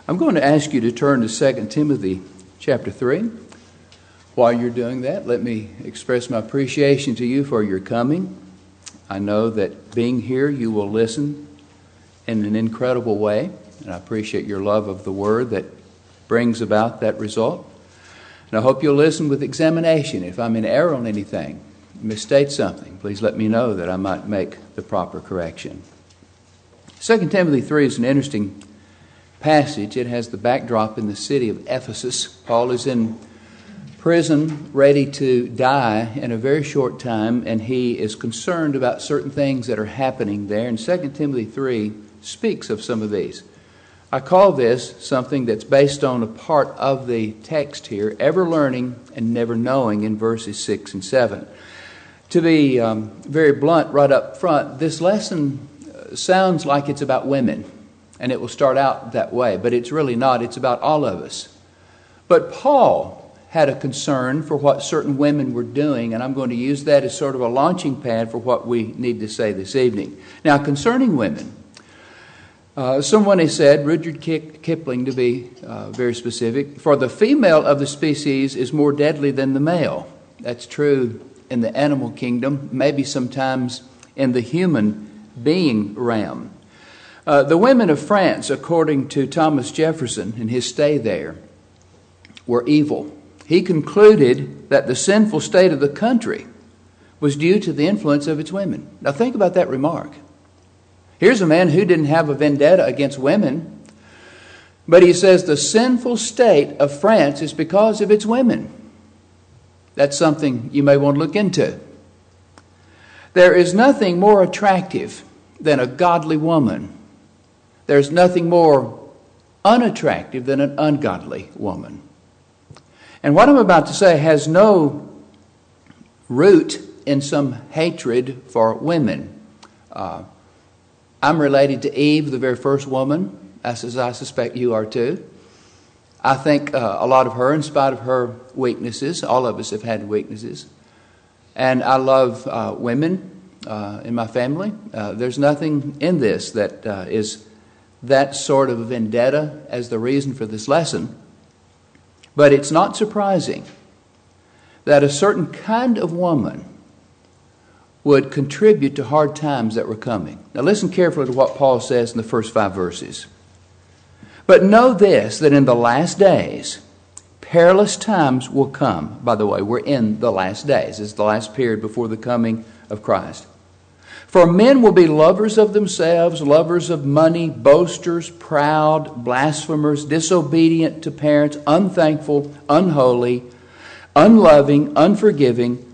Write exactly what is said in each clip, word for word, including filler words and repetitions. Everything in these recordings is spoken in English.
I'm going to ask you to turn to Second Timothy chapter three. While you're doing that, let me express my appreciation to you for your coming. I know that being here, you will listen in an incredible way, and I appreciate your love of the Word that brings about that result. And I hope you'll listen with examination. If I'm in error on anything, misstate something, please let me know that I might make the proper correction. Second Timothy three is an interesting passage. It has the backdrop in the city of Ephesus. Paul is in prison, ready to die in a very short time, and he is concerned about certain things that are happening there. And Second Timothy three speaks of some of these. I call this something that's based on a part of the text here, ever learning and never knowing, in verses six and seven. To be um, very blunt right up front, this lesson sounds like it's about women, and it will start out that way, but it's really not. It's about all of us. But Paul had a concern for what certain women were doing, and I'm going to use that as sort of a launching pad for what we need to say this evening. Now, concerning women, uh, someone has said, Rudyard Kipling to be uh, very specific, for the female of the species is more deadly than the male. That's true in the animal kingdom, maybe sometimes in the human being realm. Uh, the women of France, according to Thomas Jefferson in his stay there, were evil. He concluded that the sinful state of the country was due to the influence of its women. Now think about that remark. Here's a man who didn't have a vendetta against women, but he says the sinful state of France is because of its women. That's something you may want to look into. There is nothing more attractive than a godly woman. There's nothing more unattractive than an ungodly woman. And what I'm about to say has no root in some hatred for women. Uh, I'm related to Eve, the very first woman, as I suspect you are too. I think uh, a lot of her, in spite of her weaknesses. All of us have had weaknesses. And I love uh, women uh, in my family. Uh, there's nothing in this that uh, is that sort of vendetta as the reason for this lesson. But it's not surprising that a certain kind of woman would contribute to hard times that were coming. Now listen carefully to what Paul says in the first five verses. But know this, that in the last days, perilous times will come. By the way, we're in the last days. It's the last period before the coming of Christ. For men will be lovers of themselves, lovers of money, boasters, proud, blasphemers, disobedient to parents, unthankful, unholy, unloving, unforgiving,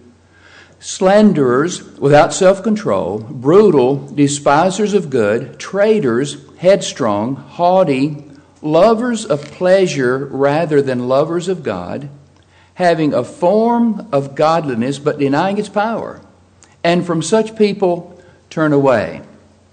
slanderers, without self-control, brutal, despisers of good, traitors, headstrong, haughty, lovers of pleasure rather than lovers of God, having a form of godliness but denying its power. And from such people turn away.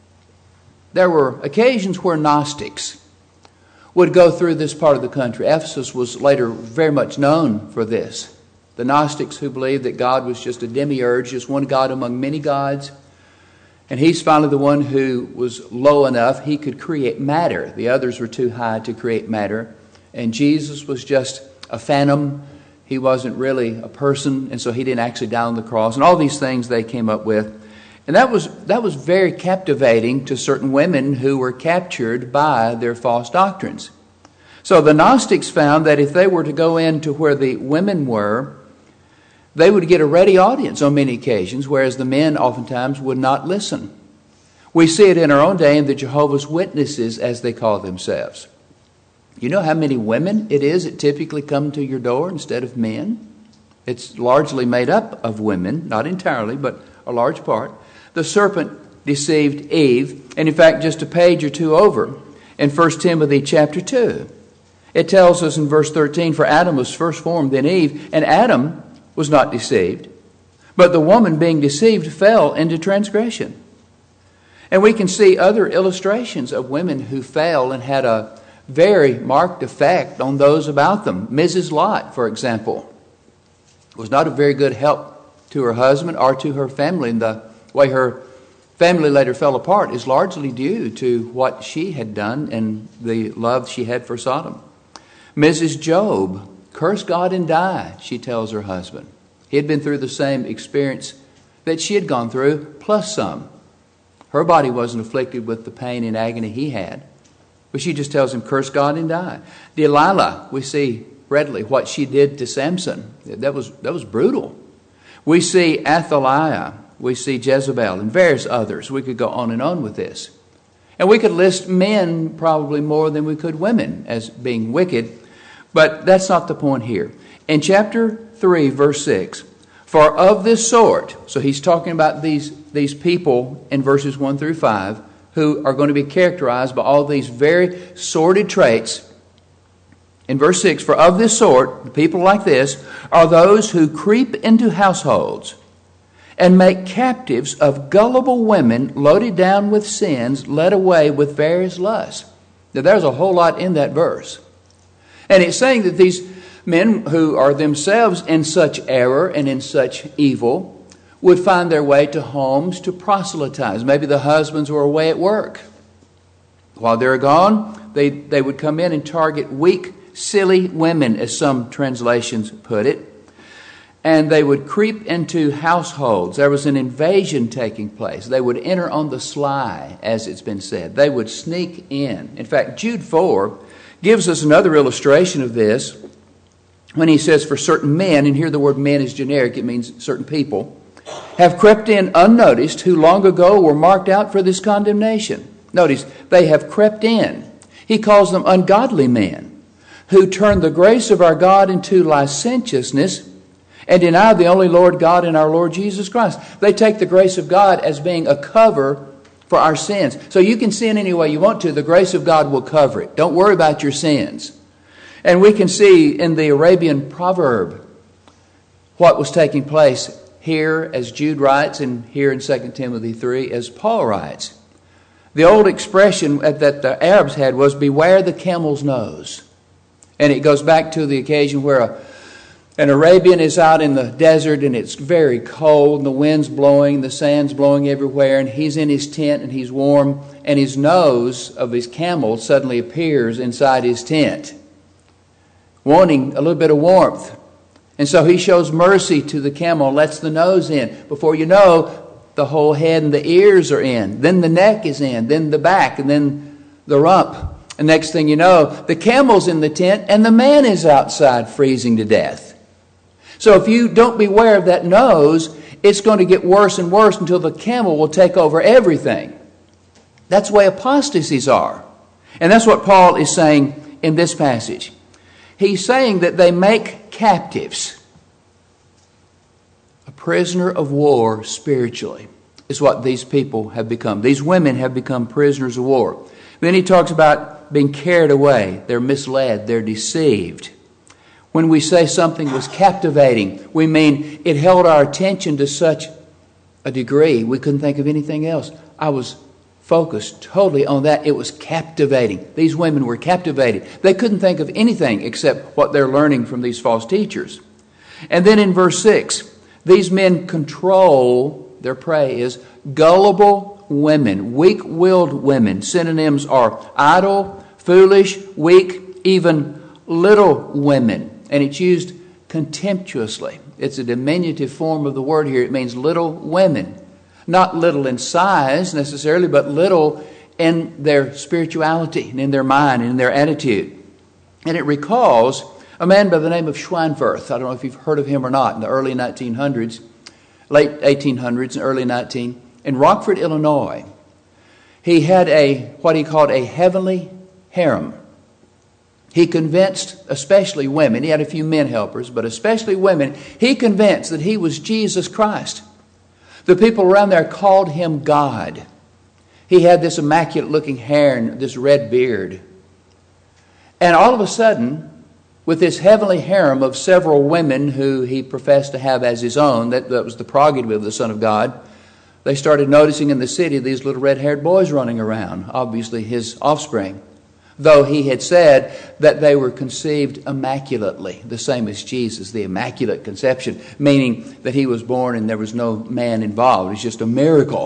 There were occasions where Gnostics would go through this part of the country. Ephesus was later very much known for this. The Gnostics who believed that God was just a demiurge, just one God among many gods. And he's finally the one who was low enough he could create matter. The others were too high to create matter. And Jesus was just a phantom. He wasn't really a person, and so he didn't actually die on the cross. And all these things they came up with. And that was that was very captivating to certain women who were captured by their false doctrines. So the Gnostics found that if they were to go into where the women were, they would get a ready audience on many occasions, whereas the men oftentimes would not listen. We see it in our own day in the Jehovah's Witnesses, as they call themselves. You know how many women it is that typically come to your door instead of men? It's largely made up of women, not entirely, but a large part. The serpent deceived Eve, and in fact, just a page or two over in First Timothy chapter two. It tells us in verse thirteen, for Adam was first formed, then Eve, and Adam was not deceived, but the woman being deceived fell into transgression. And we can see other illustrations of women who fell and had a very marked effect on those about them. Missus Lot, for example, was not a very good help to her husband or to her family in the way her family later fell apart is largely due to what she had done and the love she had for Sodom. Missus Job, curse God and die, she tells her husband. He had been through the same experience that she had gone through, plus some. Her body wasn't afflicted with the pain and agony he had, but she just tells him, curse God and die. Delilah, we see readily what she did to Samson. That was, that was brutal. We see Athaliah, we see Jezebel, and various others. We could go on and on with this. And we could list men probably more than we could women as being wicked, but that's not the point here. In chapter three, verse six, for of this sort, so he's talking about these, these people in verses one through five, who are going to be characterized by all these very sordid traits. In verse six, for of this sort, people like this, are those who creep into households and make captives of gullible women loaded down with sins, led away with various lusts. Now there's a whole lot in that verse. And it's saying that these men who are themselves in such error and in such evil would find their way to homes to proselytize. Maybe the husbands were away at work. While they're gone, they, they would come in and target weak, silly women, as some translations put it. And they would creep into households. There was an invasion taking place. They would enter on the sly, as it's been said. They would sneak in. In fact, Jude four gives us another illustration of this when he says, for certain men, and here the word men is generic, it means certain people, have crept in unnoticed, who long ago were marked out for this condemnation. Notice, they have crept in. He calls them ungodly men, who turn the grace of our God into licentiousness and deny the only Lord God and our Lord Jesus Christ. They take the grace of God as being a cover for our sins. So you can sin any way you want to. The grace of God will cover it. Don't worry about your sins. And we can see in the Arabian proverb what was taking place here as Jude writes, and here in Second Timothy three as Paul writes. The old expression that the Arabs had was, beware the camel's nose. And it goes back to the occasion where a, an Arabian is out in the desert and it's very cold and the wind's blowing, the sand's blowing everywhere, and he's in his tent and he's warm, and his nose of his camel suddenly appears inside his tent, wanting a little bit of warmth. And so he shows mercy to the camel, lets the nose in. Before you know, the whole head and the ears are in. Then the neck is in. Then the back. And then the rump. And next thing you know, the camel's in the tent and the man is outside freezing to death. So if you don't beware of that nose, it's going to get worse and worse until the camel will take over everything. That's the way apostasies are. And that's what Paul is saying in this passage. He's saying that they make captives. A prisoner of war spiritually is what these people have become. These women have become prisoners of war. Then he talks about being carried away. They're misled. They're deceived. When we say something was captivating, we mean it held our attention to such a degree we couldn't think of anything else. I was focused totally on that. It was captivating. These women were captivated. They couldn't think of anything except what they're learning from these false teachers. And then in verse six, these men control, their prey is gullible women, weak-willed women. Synonyms are idle, foolish, weak, even little women. And it's used contemptuously. It's a diminutive form of the word here. It means little women. Not little in size necessarily, but little in their spirituality and in their mind and in their attitude. And it recalls a man by the name of Schweinfurth. I don't know if you've heard of him or not. In the early nineteen hundreds, late eighteen hundreds and early nineteen, in Rockford, Illinois, he had a what he called a heavenly harem. He convinced especially women, he had a few men helpers, but especially women, he convinced that he was Jesus Christ. The people around there called him God. He had this immaculate looking hair and this red beard. And all of a sudden, with this heavenly harem of several women who he professed to have as his own, that, that was the prerogative of the Son of God, they started noticing in the city these little red-haired boys running around, obviously his offspring. Though he had said that they were conceived immaculately, the same as Jesus, the immaculate conception, meaning that he was born and there was no man involved. It's just a miracle.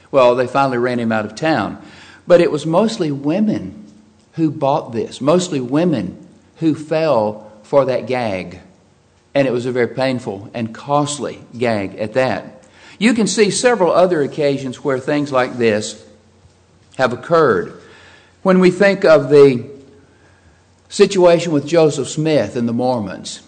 Well, they finally ran him out of town. But it was mostly women who bought this, mostly women who fell for that gag. And it was a very painful and costly gag at that. You can see several other occasions where things like this have occurred. When we think of the situation with Joseph Smith and the Mormons,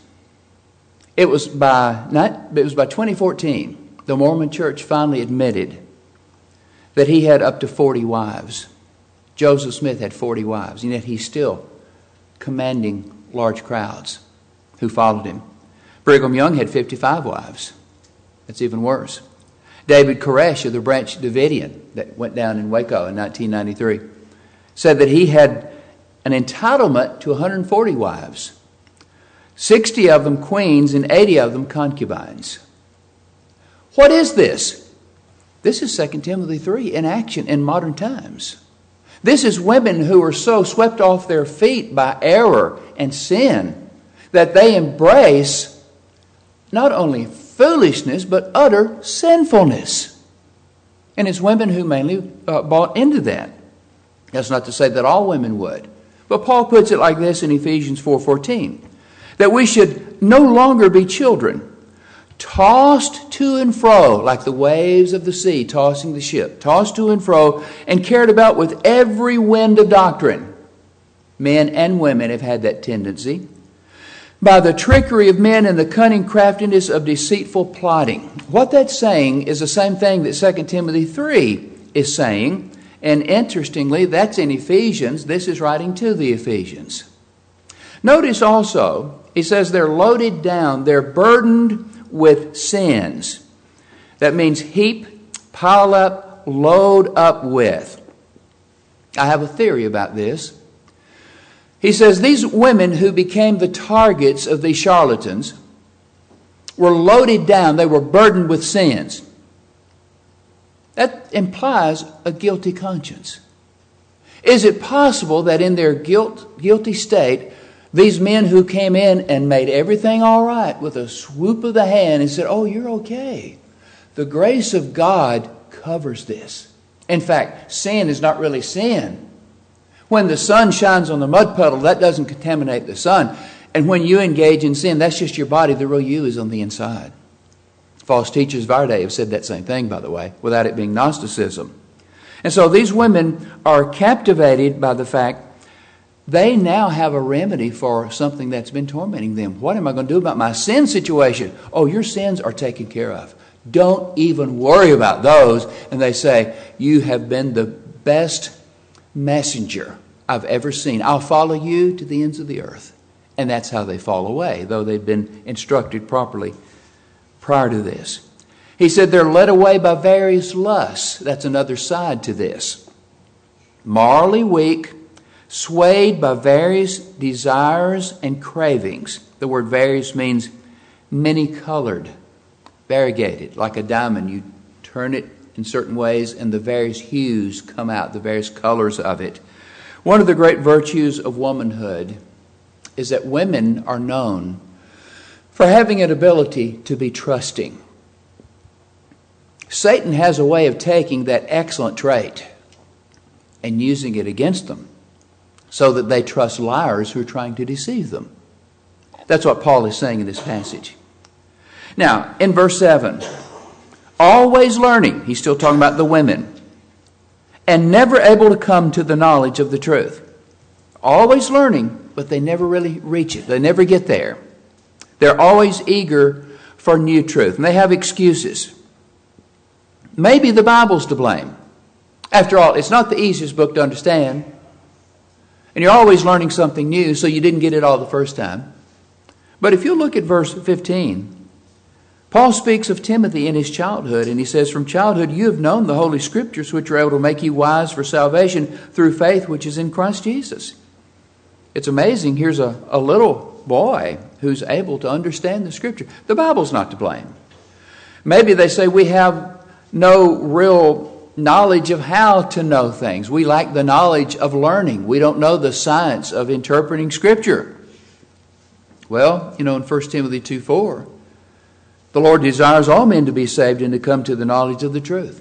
it was by not, it was by twenty fourteen, the Mormon Church finally admitted that he had up to forty wives. Joseph Smith had forty wives, and yet he's still commanding large crowds who followed him. Brigham Young had fifty-five wives. That's even worse. David Koresh of the Branch Davidian that went down in Waco in nineteen ninety-three said that he had an entitlement to one hundred forty wives, sixty of them queens and eighty of them concubines. What is this? This is Second Timothy three in action in modern times. This is women who are so swept off their feet by error and sin that they embrace not only foolishness, but utter sinfulness. And it's women who mainly uh, bought into that. That's not to say that all women would. But Paul puts it like this in Ephesians four fourteen, that we should no longer be children, tossed to and fro like the waves of the sea, tossing the ship, tossed to and fro and carried about with every wind of doctrine. Men and women have had that tendency. By the trickery of men and the cunning craftiness of deceitful plotting. What that's saying is the same thing that Second Timothy three is saying. And interestingly, that's in Ephesians. This is writing to the Ephesians. Notice also, he says they're loaded down. They're burdened with sins. That means heap, pile up, load up with. I have a theory about this. He says these women who became the targets of these charlatans were loaded down. They were burdened with sins. That implies a guilty conscience. Is it possible that in their guilt, guilty state, these men who came in and made everything all right with a swoop of the hand and said, oh, you're okay. The grace of God covers this. In fact, sin is not really sin. When the sun shines on the mud puddle, that doesn't contaminate the sun. And when you engage in sin, that's just your body. The real you is on the inside. False teachers of our day have said that same thing, by the way, without it being Gnosticism. And so these women are captivated by the fact they now have a remedy for something that's been tormenting them. What am I going to do about my sin situation? Oh, your sins are taken care of. Don't even worry about those. And they say, you have been the best messenger I've ever seen. I'll follow you to the ends of the earth. And that's how they fall away, though they've been instructed properly prior to this. He said they're led away by various lusts. That's another side to this. Morally weak, swayed by various desires and cravings. The word various means many-colored, variegated. Like a diamond, you turn it in certain ways and the various hues come out, the various colors of it. One of the great virtues of womanhood is that women are known for having an ability to be trusting. Satan has a way of taking that excellent trait and using it against them so that they trust liars who are trying to deceive them. That's what Paul is saying in this passage. Now, in verse seven, always learning, he's still talking about the women, and never able to come to the knowledge of the truth. Always learning, but they never really reach it. They never get there. They're always eager for new truth, and they have excuses. Maybe the Bible's to blame. After all, it's not the easiest book to understand, and you're always learning something new, so you didn't get it all the first time. But if you look at verse fifteen, Paul speaks of Timothy in his childhood, and he says, from childhood you have known the Holy Scriptures, which are able to make you wise for salvation through faith which is in Christ Jesus. It's amazing. Here's a, a little boy who's able to understand the Scripture. The Bible's not to blame. Maybe they say we have no real knowledge of how to know things. We lack the knowledge of learning. We don't know the science of interpreting Scripture. Well, you know, in First Timothy two four, the Lord desires all men to be saved and to come to the knowledge of the truth.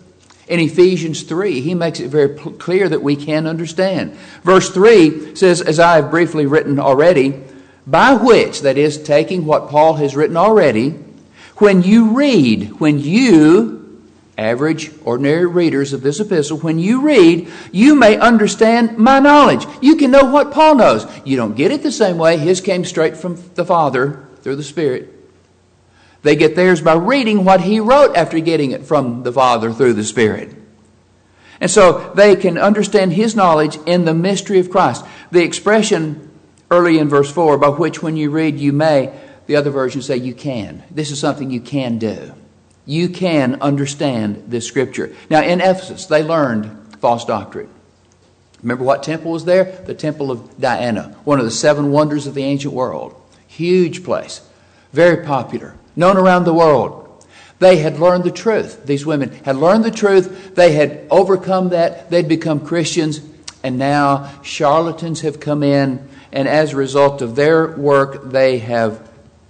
In Ephesians three, he makes it very clear that we can understand. Verse three says, as I have briefly written already, by which, that is, taking what Paul has written already, when you read, when you, average, ordinary readers of this epistle, when you read, you may understand my knowledge. You can know what Paul knows. You don't get it the same way. His came straight from the Father through the Spirit. They get theirs by reading what he wrote after getting it from the Father through the Spirit. And so they can understand his knowledge in the mystery of Christ. The expression early in verse four, by which when you read you may, the other versions say you can. This is something you can do. You can understand this scripture. Now in Ephesus, they learned false doctrine. Remember what temple was there? The temple of Diana, one of the seven wonders of the ancient world. Huge place, very popular, known around the world. They had learned the truth. These women had learned the truth. They had overcome that. They'd become Christians. And now charlatans have come in. And as a result of their work, they have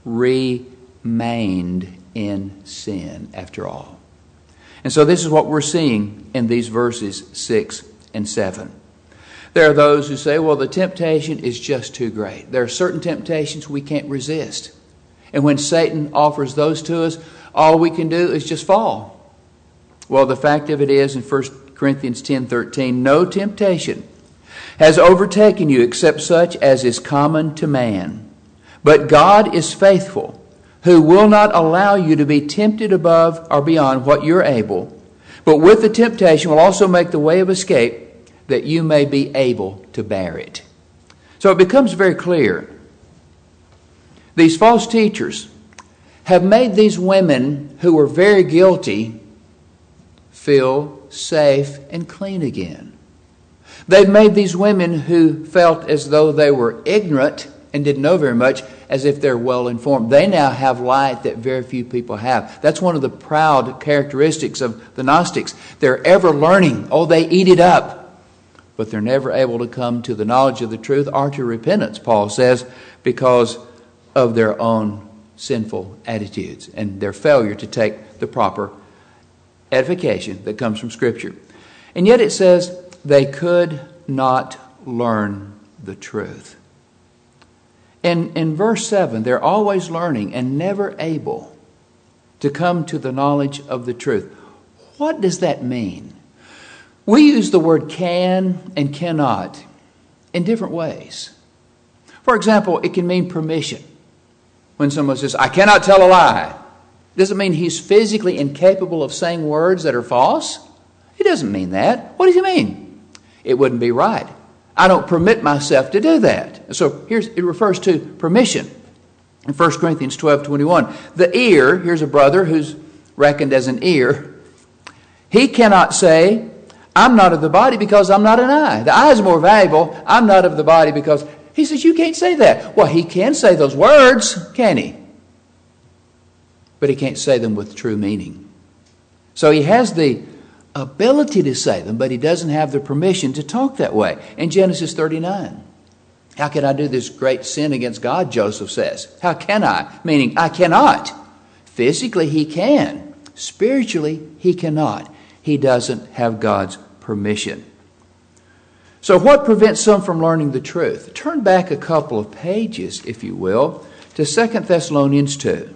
remained in sin after all. And so this is what we're seeing in these verses six and seven. There are those who say, well, the temptation is just too great. There are certain temptations we can't resist. And when Satan offers those to us, all we can do is just fall. Well, the fact of it is, in First Corinthians ten thirteen, no temptation has overtaken you except such as is common to man. But God is faithful, who will not allow you to be tempted above or beyond what you're able, but with the temptation will also make the way of escape, that you may be able to bear it. So it becomes very clear. These false teachers have made these women who were very guilty feel safe and clean again. They've made these women who felt as though they were ignorant and didn't know very much as if they're well informed. They now have light that very few people have. That's one of the proud characteristics of the Gnostics. They're ever learning. Oh, they eat it up. But they're never able to come to the knowledge of the truth or to repentance, Paul says, because of their own sinful attitudes and their failure to take the proper edification that comes from Scripture. And yet it says they could not learn the truth. In, in verse seven, they're always learning and never able to come to the knowledge of the truth. What does that mean? We use the word can and cannot in different ways. For example, it can mean permission. When someone says, I cannot tell a lie, does it mean he's physically incapable of saying words that are false? It doesn't mean that. What does he mean? It wouldn't be right. I don't permit myself to do that. So here's it refers to permission. In First Corinthians twelve twenty-one, the ear, here's a brother who's reckoned as an ear. He cannot say, I'm not of the body because I'm not an eye. The eye is more valuable. I'm not of the body because... He says, you can't say that. Well, he can say those words, can he? But he can't say them with true meaning. So he has the ability to say them, but he doesn't have the permission to talk that way. In Genesis thirty-nine, how can I do this great sin against God, Joseph says. How can I? Meaning, I cannot. Physically, he can. Spiritually, he cannot. He doesn't have God's permission. So what prevents some from learning the truth? Turn back a couple of pages, if you will, to Second Thessalonians two.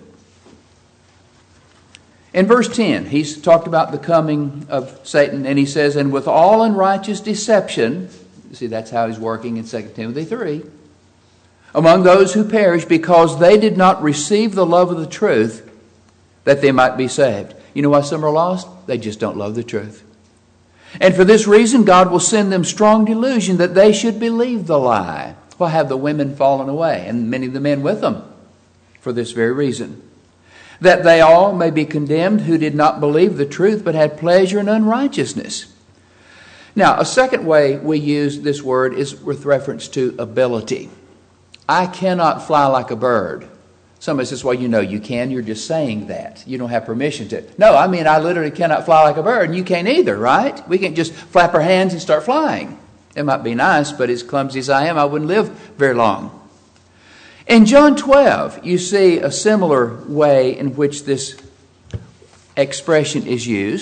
In verse ten, he's talked about the coming of Satan, and he says, and with all unrighteous deception, see, that's how he's working in Second Timothy three, among those who perish because they did not receive the love of the truth, that they might be saved. You know why some are lost? They just don't love the truth. And for this reason, God will send them strong delusion that they should believe the lie. Well, have the women fallen away, and many of the men with them, for this very reason. That they all may be condemned who did not believe the truth, but had pleasure in unrighteousness. Now, a second way we use this word is with reference to ability. I cannot fly like a bird. Somebody says, well, you know you can. You're just saying that. You don't have permission to. No, I mean, I literally cannot fly like a bird, and you can't either, right? We can't just flap our hands and start flying. It might be nice, but as clumsy as I am, I wouldn't live very long. In John twelve, you see a similar way in which this expression is used.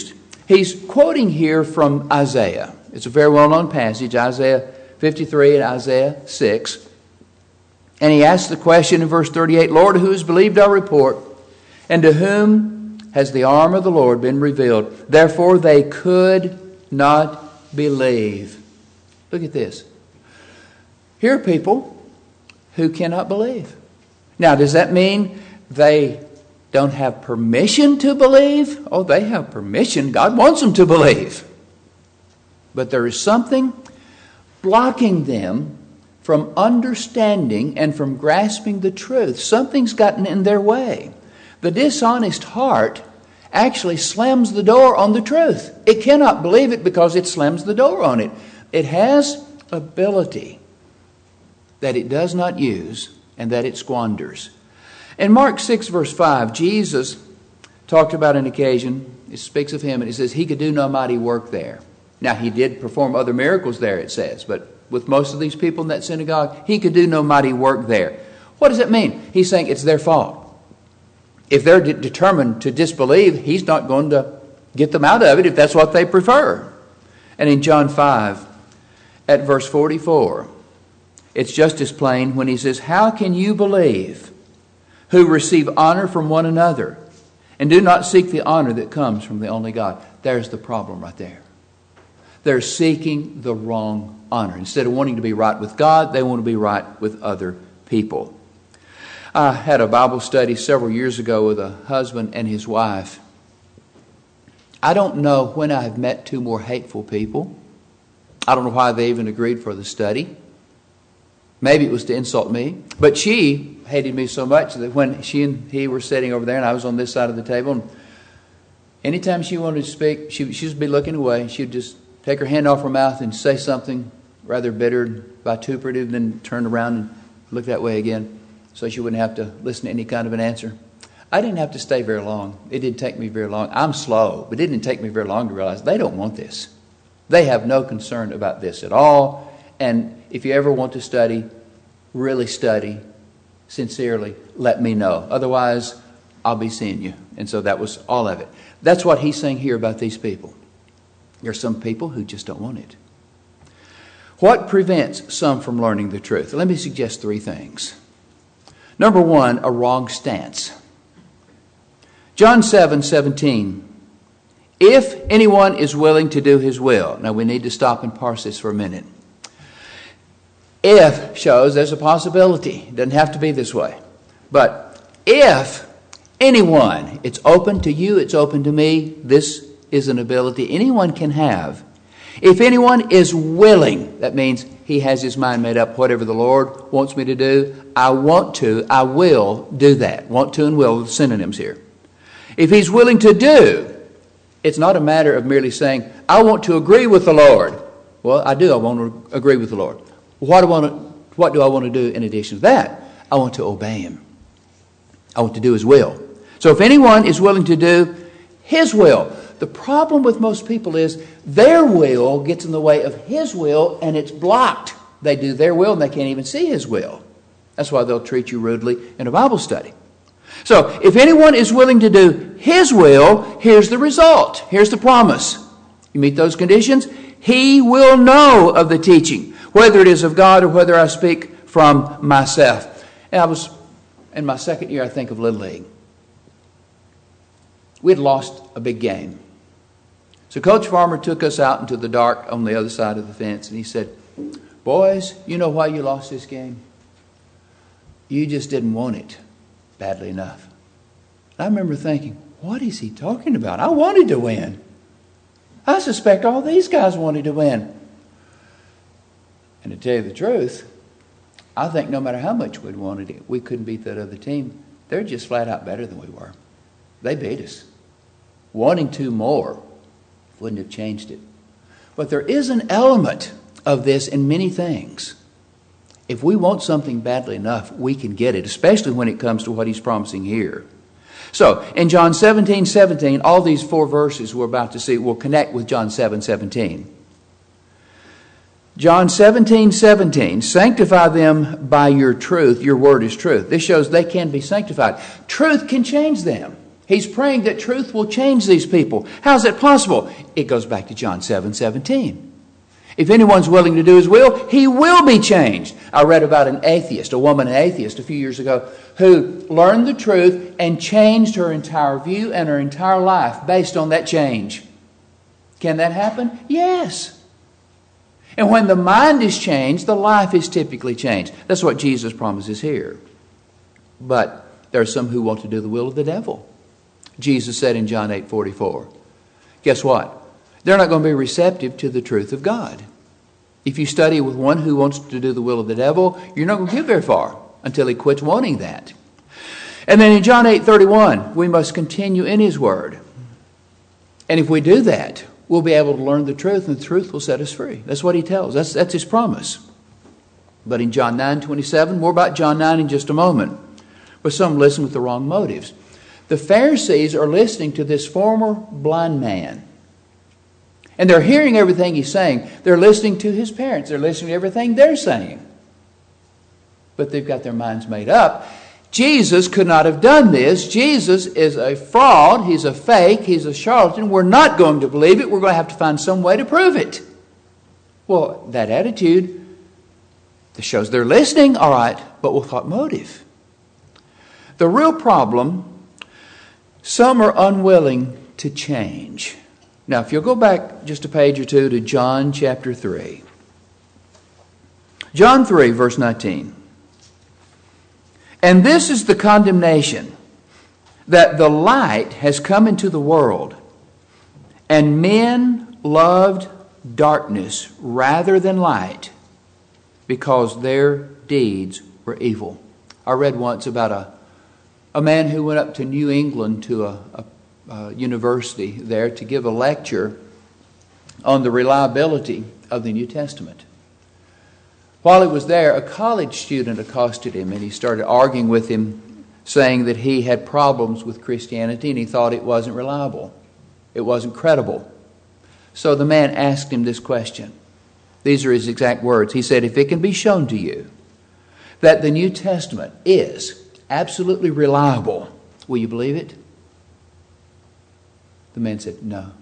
He's quoting here from Isaiah. It's a very well-known passage, Isaiah fifty-three and Isaiah six. And he asks the question in verse thirty-eight, Lord, who has believed our report? And to whom has the arm of the Lord been revealed? Therefore they could not believe. Look at this. Here are people who cannot believe. Now, does that mean they don't have permission to believe? Oh, they have permission. God wants them to believe. But there is something blocking them from understanding and from grasping the truth. Something's gotten in their way. The dishonest heart actually slams the door on the truth. It cannot believe it because it slams the door on it. It has ability that it does not use and that it squanders. In Mark six verse five, Jesus talked about an occasion. It speaks of him and it says he could do no mighty work there. Now he did perform other miracles there, it says, but with most of these people in that synagogue, he could do no mighty work there. What does it mean? He's saying it's their fault. If they're de- determined to disbelieve, he's not going to get them out of it if that's what they prefer. And in John five, at verse forty-four, it's just as plain when he says, how can you believe who receive honor from one another and do not seek the honor that comes from the only God? There's the problem right there. They're seeking the wrong honor. Instead of wanting to be right with God, they want to be right with other people. I had a Bible study several years ago with a husband and his wife. I don't know when I have met two more hateful people. I don't know why they even agreed for the study. Maybe it was to insult me. But she hated me so much that when she and he were sitting over there and I was on this side of the table, and anytime she wanted to speak, she, she'd be looking away. She'd just take her hand off her mouth and say something rather bitter, vituperative, then turn around and look that way again so she wouldn't have to listen to any kind of an answer. I didn't have to stay very long. It didn't take me very long. I'm slow, but it didn't take me very long to realize they don't want this. They have no concern about this at all. And if you ever want to study, really study sincerely, let me know. Otherwise, I'll be seeing you. And so that was all of it. That's what he's saying here about these people. There are some people who just don't want it. What prevents some from learning the truth? Let me suggest three things. Number one, a wrong stance. John seven seventeen. If anyone is willing to do his will. Now we need to stop and parse this for a minute. If shows there's a possibility. It doesn't have to be this way. But if anyone, it's open to you, it's open to me, this is an ability anyone can have. If anyone is willing, that means he has his mind made up, whatever the Lord wants me to do, I want to, I will do that. Want to and will, synonyms here. If he's willing to do, it's not a matter of merely saying, I want to agree with the Lord. Well, I do, I want to agree with the Lord. What do I want to, what do I want to do in addition to that? I want to obey him. I want to do his will. So if anyone is willing to do his will, the problem with most people is their will gets in the way of his will and it's blocked. They do their will and they can't even see his will. That's why they'll treat you rudely in a Bible study. So if anyone is willing to do his will, here's the result. Here's the promise. You meet those conditions, he will know of the teaching, whether it is of God or whether I speak from myself. And I was in my second year, I think, of Little League. We had lost a big game. So Coach Farmer took us out into the dark on the other side of the fence and he said, boys, you know why you lost this game? You just didn't want it badly enough. I remember thinking, what is he talking about? I wanted to win. I suspect all these guys wanted to win. And to tell you the truth, I think no matter how much we wanted it, we couldn't beat that other team. They're just flat out better than we were. They beat us. Wanting to more wouldn't have changed it. But there is an element of this in many things. If we want something badly enough, we can get it, especially when it comes to what he's promising here. So, in John seventeen seventeen, all these four verses we're about to see will connect with John seven seventeen. John seventeen seventeen, sanctify them by your truth. Your word is truth. This shows they can be sanctified. Truth can change them. He's praying that truth will change these people. How's that possible? It goes back to John seven seventeen. If anyone's willing to do his will, he will be changed. I read about an atheist, a woman, an atheist, a few years ago, who learned the truth and changed her entire view and her entire life based on that change. Can that happen? Yes. And when the mind is changed, the life is typically changed. That's what Jesus promises here. But there are some who want to do the will of the devil. Jesus said in John eight forty-four, guess what? They're not going to be receptive to the truth of God. If you study with one who wants to do the will of the devil, you're not going to get very far until he quits wanting that. And then in John eight thirty-one, we must continue in his word. And if we do that, we'll be able to learn the truth, and the truth will set us free. That's what he tells. That's, that's his promise. But in John nine twenty-seven, more about John nine in just a moment. But some listen with the wrong motives. The Pharisees are listening to this former blind man. And they're hearing everything he's saying. They're listening to his parents. They're listening to everything they're saying. But they've got their minds made up. Jesus could not have done this. Jesus is a fraud. He's a fake. He's a charlatan. We're not going to believe it. We're going to have to find some way to prove it. Well, that attitude, that shows they're listening, all right, but with what motive? The real problem, some are unwilling to change. Now, if you'll go back just a page or two to John chapter three. John three, verse nineteen. And this is the condemnation, that the light has come into the world, and men loved darkness rather than light, because their deeds were evil. I read once about a, a man who went up to New England to a, a Uh, university there to give a lecture on the reliability of the New Testament. While he was there, a college student accosted him, and he started arguing with him, saying that he had problems with Christianity and he thought it wasn't reliable. It wasn't credible. So the man asked him this question. These are his exact words. He said, if it can be shown to you that the New Testament is absolutely reliable, will you believe it? The man said, no.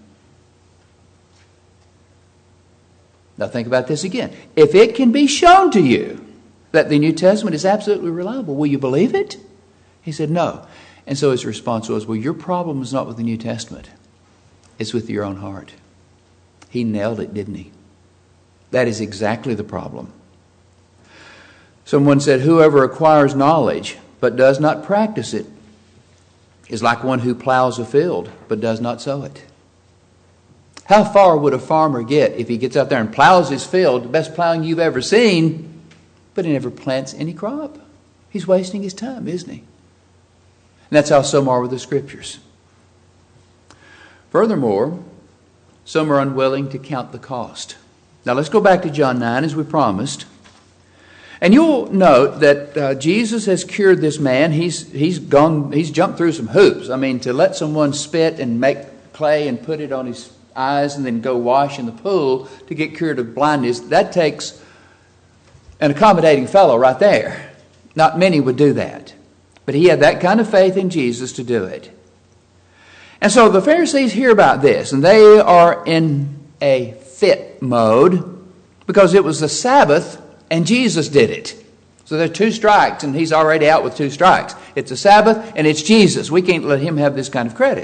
Now think about this again. If it can be shown to you that the New Testament is absolutely reliable, will you believe it? He said, no. And so his response was, well, your problem is not with the New Testament. It's with your own heart. He nailed it, didn't he? That is exactly the problem. Someone said, whoever acquires knowledge but does not practice it is like one who plows a field but does not sow it. How far would a farmer get if he gets out there and plows his field, the best plowing you've ever seen, but he never plants any crop? He's wasting his time, isn't he? And that's how some are with the Scriptures. Furthermore, some are unwilling to count the cost. Now let's go back to John nine as we promised. And you'll note that uh, Jesus has cured this man. He's he's gone. He's jumped through some hoops. I mean, to let someone spit and make clay and put it on his eyes and then go wash in the pool to get cured of blindness, that takes an accommodating fellow right there. Not many would do that, but he had that kind of faith in Jesus to do it. And so the Pharisees hear about this, and they are in a fit mode because it was the Sabbath. And Jesus did it. So there are two strikes, and he's already out with two strikes. It's a Sabbath, and it's Jesus. We can't let him have this kind of credit.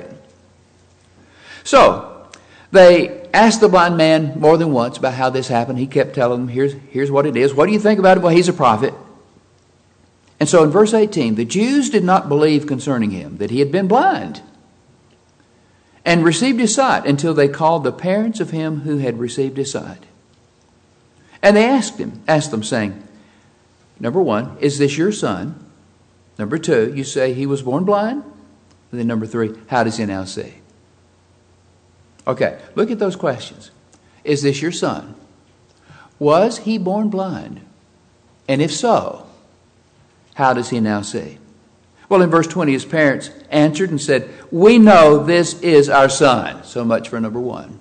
So they asked the blind man more than once about how this happened. He kept telling them, here's, here's what it is. What do you think about it? Well, he's a prophet. And so in verse eighteen, the Jews did not believe concerning him that he had been blind and received his sight until they called the parents of him who had received his sight. And they asked him, asked them, saying, number one, is this your son? Number two, you say he was born blind? And then number three, how does he now see? Okay, look at those questions. Is this your son? Was he born blind? And if so, how does he now see? Well, in verse twenty, his parents answered and said, we know this is our son. So much for number one.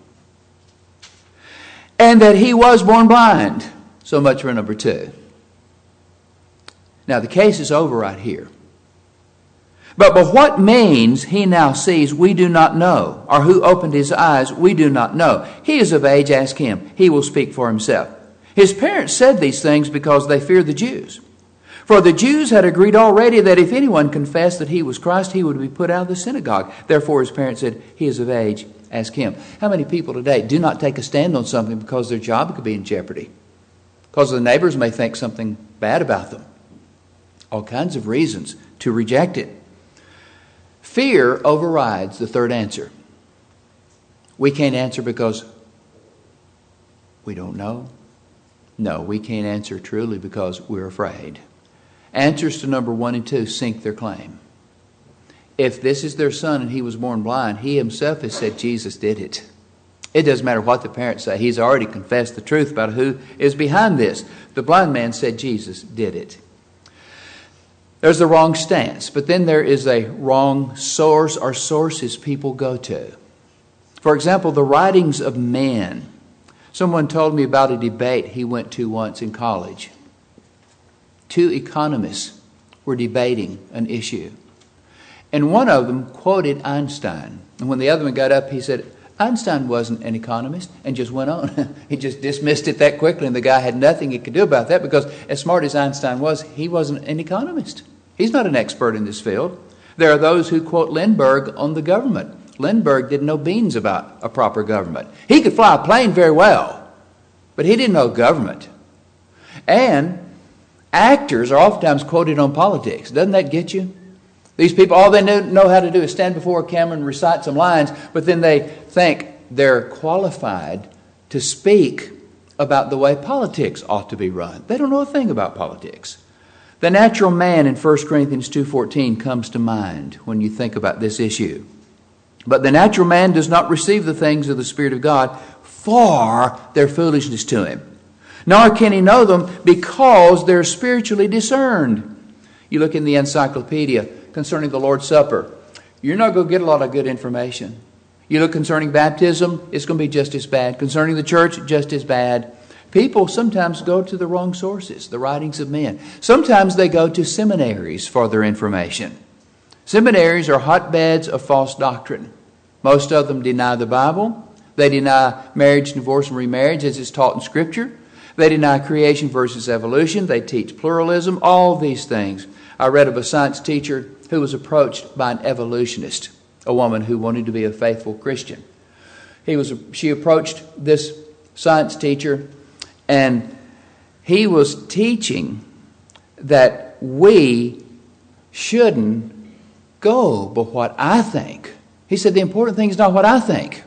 And that he was born blind. So much for number two. Now the case is over right here. But by what means he now sees, we do not know, or who opened his eyes, we do not know. He is of age, ask him. He will speak for himself. His parents said these things because they feared the Jews. For the Jews had agreed already that if anyone confessed that he was Christ, he would be put out of the synagogue. Therefore his parents said, he is of age, ask him. How many people today do not take a stand on something because their job could be in jeopardy? Because the neighbors may think something bad about them. All kinds of reasons to reject it. Fear overrides the third answer. We can't answer because we don't know. No, we can't answer truly because we're afraid. Answers to number one and two sink their claim. If this is their son and he was born blind, he himself has said Jesus did it. It doesn't matter what the parents say. He's already confessed the truth about who is behind this. The blind man said Jesus did it. There's the wrong stance, but then there is a wrong source or sources people go to. For example, the writings of men. Someone told me about a debate he went to once in college. Two economists were debating an issue. And one of them quoted Einstein. And when the other one got up, he said, Einstein wasn't an economist, and just went on. He just dismissed it that quickly, and the guy had nothing he could do about that because as smart as Einstein was, he wasn't an economist. He's not an expert in this field. There are those who quote Lindbergh on the government. Lindbergh didn't know beans about a proper government. He could fly a plane very well, but he didn't know government. And actors are oftentimes quoted on politics. Doesn't that get you? These people, all they know how to do is stand before a camera and recite some lines, but then they think they're qualified to speak about the way politics ought to be run. They don't know a thing about politics. The natural man in First Corinthians two fourteen comes to mind when you think about this issue. But the natural man does not receive the things of the Spirit of God, for they're foolishness to him. Nor can he know them because they're spiritually discerned. You look in the encyclopedia concerning the Lord's Supper, you're not going to get a lot of good information. You look concerning baptism, it's going to be just as bad. Concerning the church, just as bad. People sometimes go to the wrong sources, the writings of men. Sometimes they go to seminaries for their information. Seminaries are hotbeds of false doctrine. Most of them deny the Bible. They deny marriage, divorce, and remarriage as it's taught in Scripture. They deny creation versus evolution. They teach pluralism, all these things. I read of a science teacher who was approached by an evolutionist, a woman who wanted to be a faithful Christian. He was. She approached this science teacher, and he was teaching that we shouldn't go by what I think. He said the important thing is not what I think.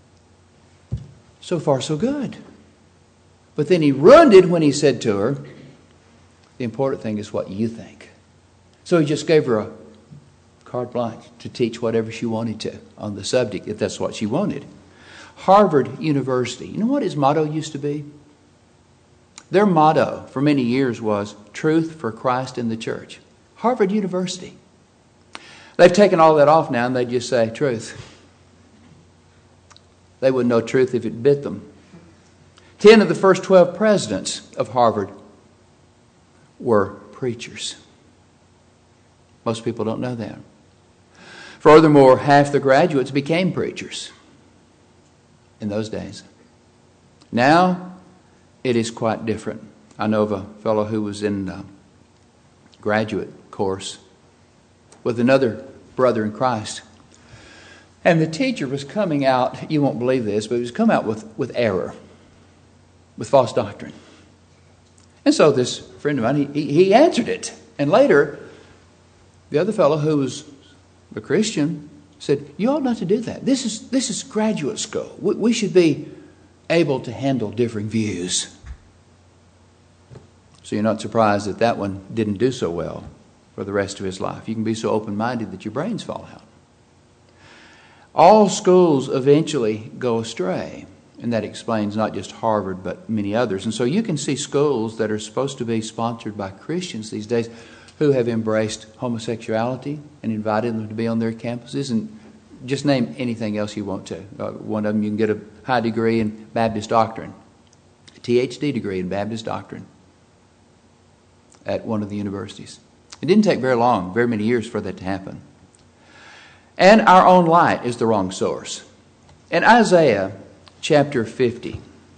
So far, so good. But then he ruined it when he said to her, the important thing is what you think. So he just gave her a carte blanche to teach whatever she wanted to on the subject, if that's what she wanted. Harvard University, you know what his motto used to be? Their motto for many years was truth for Christ and the church. Harvard University. They've taken all that off now and they just say truth. They wouldn't know truth if it bit them. Ten of the first twelve presidents of Harvard were preachers. Most people don't know that. Furthermore, half the graduates became preachers in those days. Now, it is quite different. I know of a fellow who was in a graduate course with another brother in Christ. And the teacher was coming out, you won't believe this, but he was coming out with, with error, with false doctrine. And so this friend of mine, he, he answered it. And later, the other fellow who was a Christian said, you ought not to do that. This is, this is graduate school. We, we should be able to handle differing views. So you're not surprised that that one didn't do so well for the rest of his life. You can be so open-minded that your brains fall out. All schools eventually go astray. And that explains not just Harvard, but many others. And so you can see schools that are supposed to be sponsored by Christians these days who have embraced homosexuality and invited them to be on their campuses. And just name anything else you want to. Uh, one of them, you can get a high degree in Baptist doctrine, a T H D degree in Baptist doctrine at one of the universities. It didn't take very long, very many years for that to happen. And our own light is the wrong source. In Isaiah chapter fifty,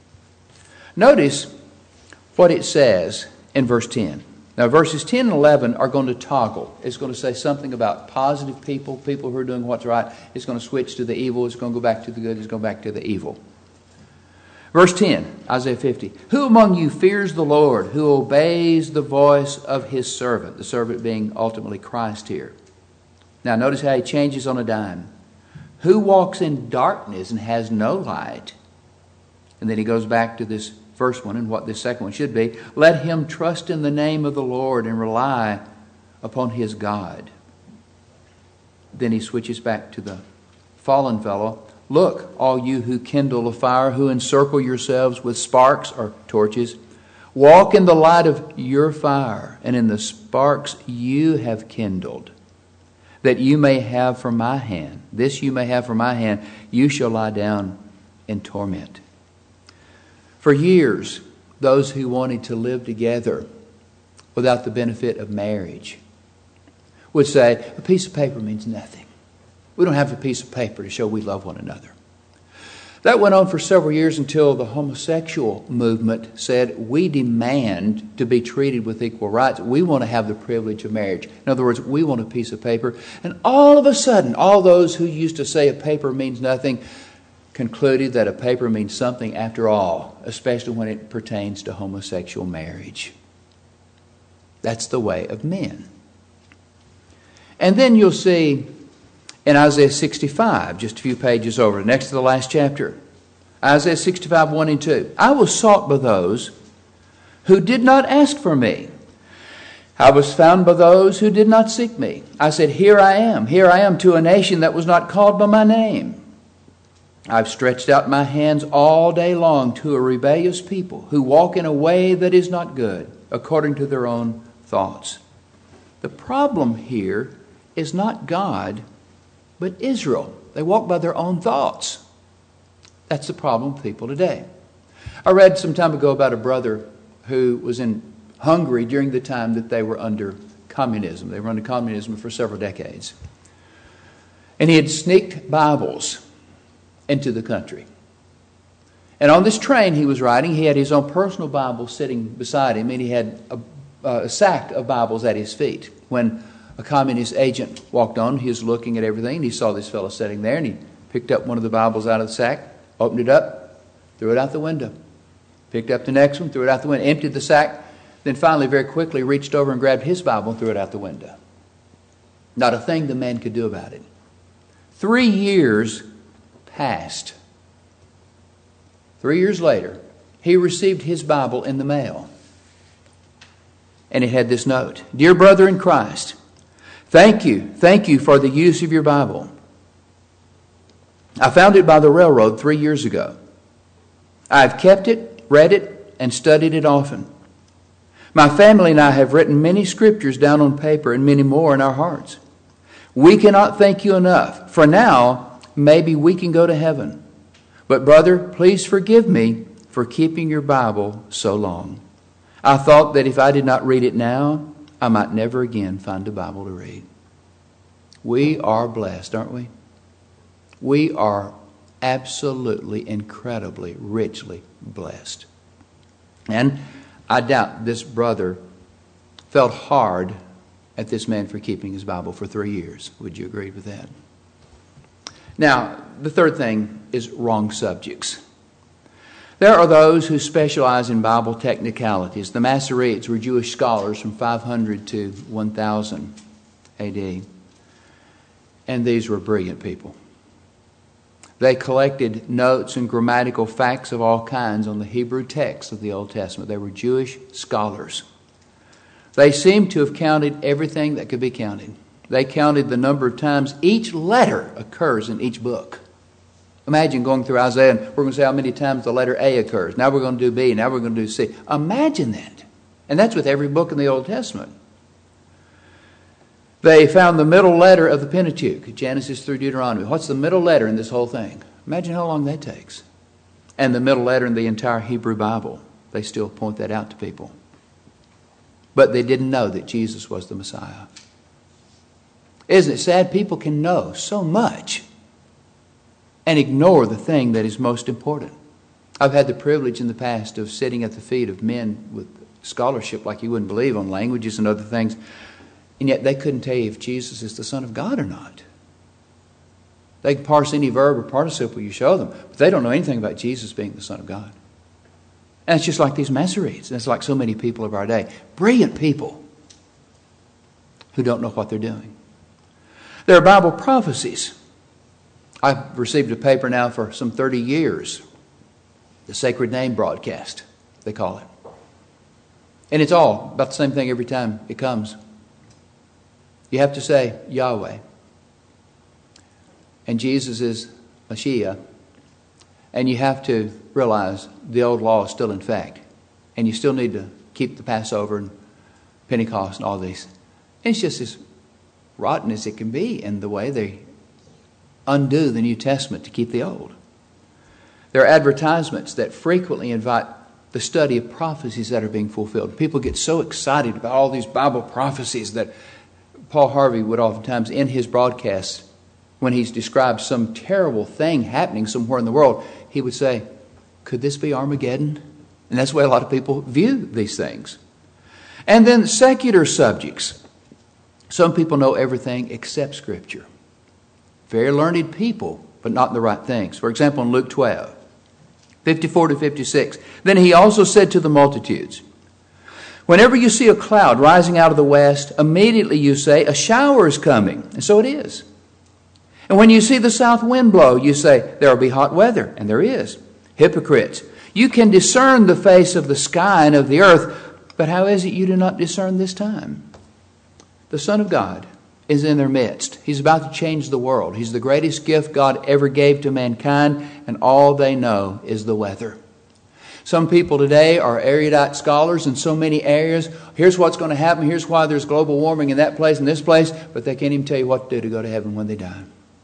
notice what it says in verse ten. Now, verses ten and eleven are going to toggle. It's going to say something about positive people, people who are doing what's right. It's going to switch to the evil. It's going to go back to the good. It's going to go back to the evil. Verse ten, Isaiah fifty. Who among you fears the Lord, who obeys the voice of his servant? The servant being ultimately Christ here. Now, notice how he changes on a dime. Who walks in darkness and has no light? And then he goes back to this first one and what this second one should be. Let him trust in the name of the Lord and rely upon his God. Then he switches back to the fallen fellow. Look, all you who kindle a fire, who encircle yourselves with sparks or torches, walk in the light of your fire and in the sparks you have kindled, that you may have from my hand. This you may have from my hand. You shall lie down in torment. For years, those who wanted to live together without the benefit of marriage would say, a piece of paper means nothing. We don't have a piece of paper to show we love one another. That went on for several years until the homosexual movement said, we demand to be treated with equal rights. We want to have the privilege of marriage. In other words, we want a piece of paper. And all of a sudden, all those who used to say a paper means nothing concluded that a paper means something after all, especially when it pertains to homosexual marriage. That's the way of men. And then you'll see in Isaiah sixty-five, just a few pages over, next to the last chapter, Isaiah sixty-five, one and two. I was sought by those who did not ask for me. I was found by those who did not seek me. I said, here I am, here I am to a nation that was not called by my name. I've stretched out my hands all day long to a rebellious people who walk in a way that is not good, according to their own thoughts. The problem here is not God, but Israel. They walk by their own thoughts. That's the problem with people today. I read some time ago about a brother who was in Hungary during the time that they were under communism. They were under communism for several decades. And he had sneaked Bibles into the country. And on this train he was riding, he had his own personal Bible sitting beside him, and he had a, a sack of Bibles at his feet. When a communist agent walked on, he was looking at everything, and he saw this fellow sitting there, and he picked up one of the Bibles out of the sack, opened it up, threw it out the window. Picked up the next one, threw it out the window, emptied the sack, then finally very quickly reached over and grabbed his Bible and threw it out the window. Not a thing the man could do about it. Three years passed. Three years later, he received his Bible in the mail. And it had this note. Dear brother in Christ, thank you, thank you for the use of your Bible. I found it by the railroad three years ago. I've kept it, read it, and studied it often. My family and I have written many scriptures down on paper and many more in our hearts. We cannot thank you enough. For now, maybe we can go to heaven. But brother, please forgive me for keeping your Bible so long. I thought that if I did not read it now, I might never again find a Bible to read. We are blessed, aren't we? We are absolutely, incredibly, richly blessed. And I doubt this brother felt hard at this man for keeping his Bible for three years. Would you agree with that? Now, the third thing is wrong subjects. There are those who specialize in Bible technicalities. The Masoretes were Jewish scholars from five hundred to one thousand A D. And these were brilliant people. They collected notes and grammatical facts of all kinds on the Hebrew text of the Old Testament. They were Jewish scholars. They seemed to have counted everything that could be counted. They counted the number of times each letter occurs in each book. Imagine going through Isaiah and we're going to say how many times the letter A occurs. Now we're going to do B. Now we're going to do C. Imagine that. And that's with every book in the Old Testament. They found the middle letter of the Pentateuch, Genesis through Deuteronomy. What's the middle letter in this whole thing? Imagine how long that takes. And the middle letter in the entire Hebrew Bible. They still point that out to people. But they didn't know that Jesus was the Messiah. Isn't it sad? People can know so much and ignore the thing that is most important. I've had the privilege in the past of sitting at the feet of men with scholarship like you wouldn't believe on languages and other things, and yet they couldn't tell you if Jesus is the Son of God or not. They can parse any verb or participle you show them, but they don't know anything about Jesus being the Son of God. And it's just like these Masoretes. And it's like so many people of our day. Brilliant people who don't know what they're doing. There are Bible prophecies. I've received a paper now for some thirty years. The Sacred Name Broadcast, they call it. And it's all about the same thing every time it comes. You have to say Yahweh. And Jesus is Mashiach. And you have to realize the old law is still in fact. And you still need to keep the Passover and Pentecost and all these. And it's just as rotten as it can be in the way they undo the New Testament to keep the old. There are advertisements that frequently invite the study of prophecies that are being fulfilled. People get so excited about all these Bible prophecies that Paul Harvey would oftentimes end his broadcasts when he's described some terrible thing happening somewhere in the world. He would say, could this be Armageddon? And that's the way a lot of people view these things. And then secular subjects. Some people know everything except Scripture. Very learned people, but not in the right things. For example, in Luke twelve, fifty-four to fifty-six. Then he also said to the multitudes, whenever you see a cloud rising out of the west, immediately you say, a shower is coming. And so it is. And when you see the south wind blow, you say, there will be hot weather. And there is. Hypocrites, you can discern the face of the sky and of the earth, but how is it you do not discern this time? The Son of God is in their midst. He's about to change the world. He's the greatest gift God ever gave to mankind, and all they know is the weather. Some people today are erudite scholars in so many areas. Here's what's going to happen. Here's why there's global warming in that place and this place, but they can't even tell you what to do to go to heaven when they die.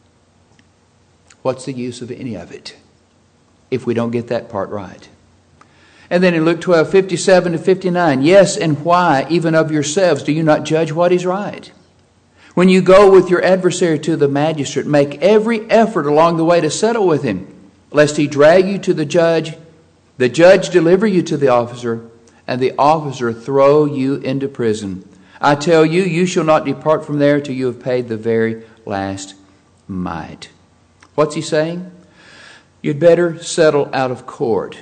What's the use of any of it if we don't get that part right? And then in Luke twelve, fifty-seven to fifty-nine, yes, and why, even of yourselves, do you not judge what is right? When you go with your adversary to the magistrate, make every effort along the way to settle with him, lest he drag you to the judge, the judge deliver you to the officer, and the officer throw you into prison. I tell you, you shall not depart from there till you have paid the very last mite. What's he saying? You'd better settle out of court.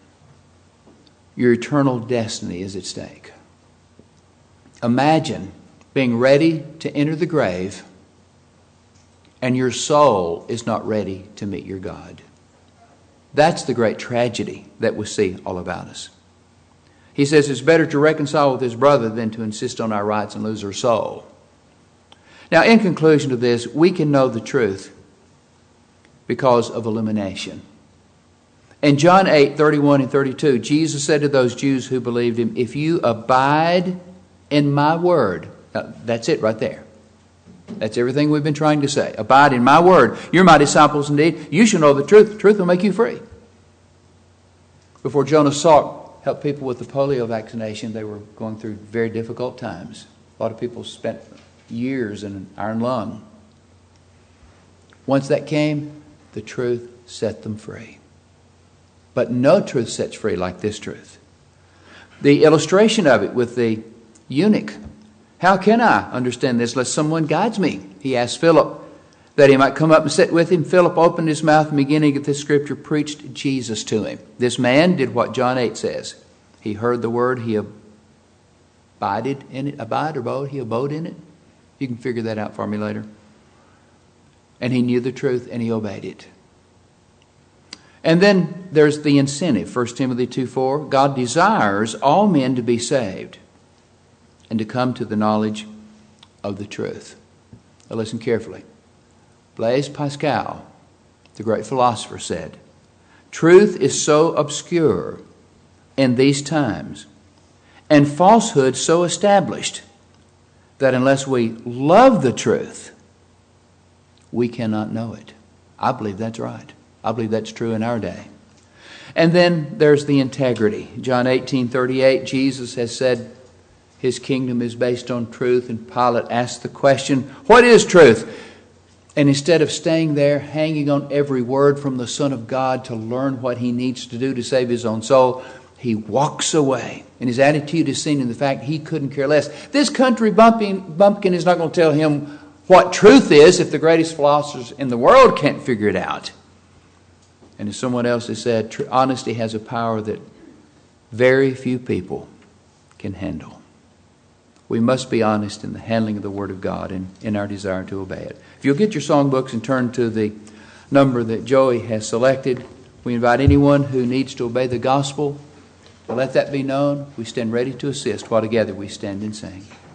Your eternal destiny is at stake. Imagine being ready to enter the grave and your soul is not ready to meet your God. That's the great tragedy that we see all about us. He says it's better to reconcile with his brother than to insist on our rights and lose our soul. Now, in conclusion to this, we can know the truth because of elimination. In John eight, thirty-one and thirty-two, Jesus said to those Jews who believed him, if you abide in my word, now, that's it right there. That's everything we've been trying to say. Abide in my word. You're my disciples indeed. You shall know the truth. The truth will make you free. Before Jonas Salk helped people with the polio vaccination, they were going through very difficult times. A lot of people spent years in an iron lung. Once that came, the truth set them free. But no truth sets free like this truth. The illustration of it with the eunuch. How can I understand this unless someone guides me? He asked Philip that he might come up and sit with him. Philip opened his mouth and beginning at this scripture preached Jesus to him. This man did what John eight says. He heard the word, he abided in it. Abide or abode? He abode in it. You can figure that out for me later. And he knew the truth and he obeyed it. And then there's the incentive. First Timothy two four. God desires all men to be saved and to come to the knowledge of the truth. Now listen carefully. Blaise Pascal, the great philosopher, said, truth is so obscure in these times and falsehood so established that unless we love the truth, we cannot know it. I believe that's right. I believe that's true in our day. And then there's the integrity. John eighteen thirty-eight, Jesus has said His kingdom is based on truth. And Pilate asked the question, what is truth? And instead of staying there, hanging on every word from the Son of God to learn what he needs to do to save his own soul, he walks away. And his attitude is seen in the fact he couldn't care less. This country bumpkin, bumpkin is not going to tell him what truth is if the greatest philosophers in the world can't figure it out. And as someone else has said, tr- honesty has a power that very few people can handle. We must be honest in the handling of the Word of God and in our desire to obey it. If you'll get your songbooks and turn to the number that Joey has selected, we invite anyone who needs to obey the gospel to let that be known. We stand ready to assist while together we stand and sing.